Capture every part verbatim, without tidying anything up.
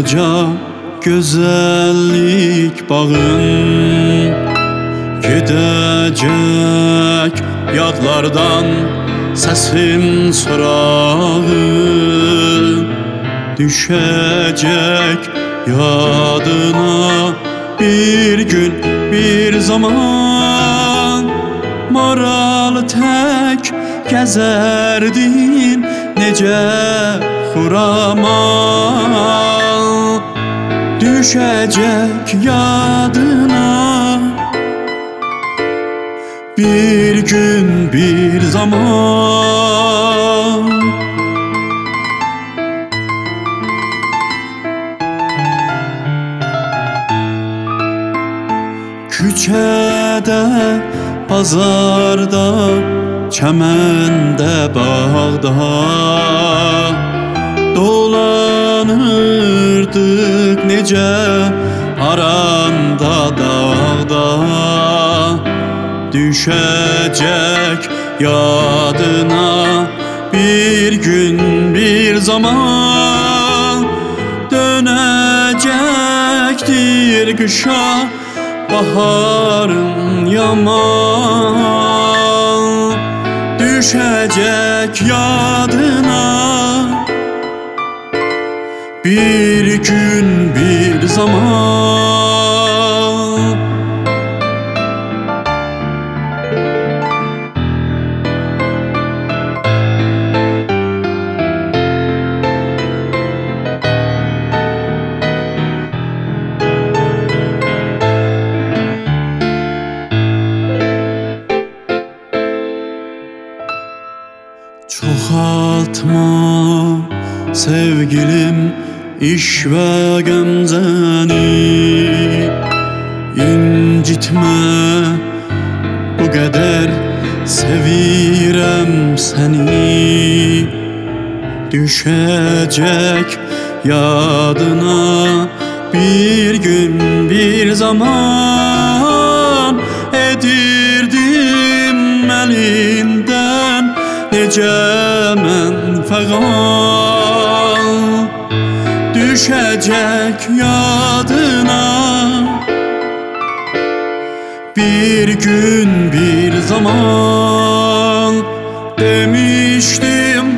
koca güzellik bağın gidecek yadlardan sesim sırağı, düşecek yadına bir gün bir zaman. Maral tek gezerdin nece huramal, düşecek yadına bir gün bir zaman. Küçede, pazarda, çəməndə, bağda dolanırdıq necə aranda dağda. Düşecek yadına bir gün bir zaman, dönecektir kışa baharın yaman. Düşecek yadına bir gün bir zaman. Çoxaltma sevgilim iş ve gemzeni, incitme bu kadar sevirem seni. Düşecek yadına bir gün bir zaman, edirdim elinden necə mən fəqan. Düşecek yadına bir gün bir zaman. Demiştim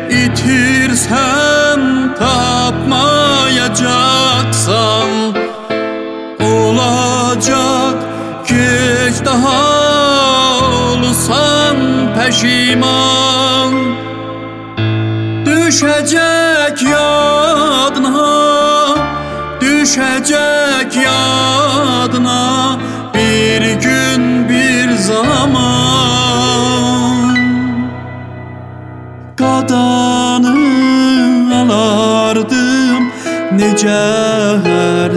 itirsem tapmayacaksan, olacak geç daha olsan peşiman. Düşecek yadına, düşecek yadına bir gün bir zaman. Qadanı alardım necə hər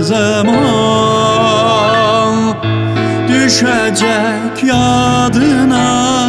zaman. Düşecek yadına